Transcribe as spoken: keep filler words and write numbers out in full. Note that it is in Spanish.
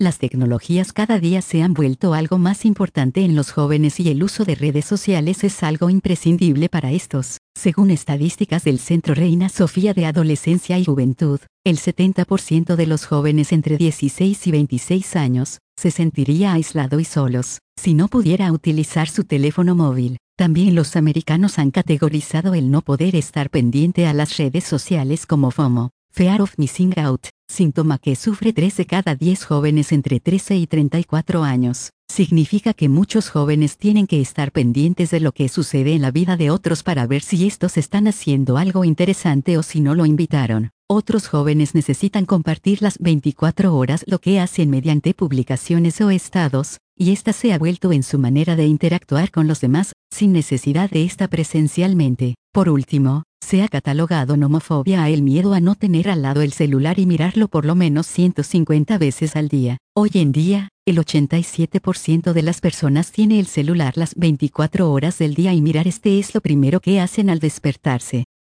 Las tecnologías cada día se han vuelto algo más importante en los jóvenes y el uso de redes sociales es algo imprescindible para estos. Según estadísticas del Centro Reina Sofía de Adolescencia y Juventud, el setenta por ciento de los jóvenes entre dieciséis y veintiséis años se sentiría aislado y solos si no pudiera utilizar su teléfono móvil. También los americanos han categorizado el no poder estar pendiente a las redes sociales como FOMO, Fear of Missing Out, síntoma que sufre tres de cada diez jóvenes entre trece y treinta y cuatro años. Significa que muchos jóvenes tienen que estar pendientes de lo que sucede en la vida de otros para ver si estos están haciendo algo interesante o si no lo invitaron. Otros jóvenes necesitan compartir las veinticuatro horas lo que hacen mediante publicaciones o estados, y esta se ha vuelto en su manera de interactuar con los demás, sin necesidad de estar presencialmente. Por último, se ha catalogado nomofobia a el miedo a no tener al lado el celular y mirarlo por lo menos ciento cincuenta veces al día. Hoy en día, el ochenta y siete por ciento de las personas tiene el celular las veinticuatro horas del día y mirar este es lo primero que hacen al despertarse.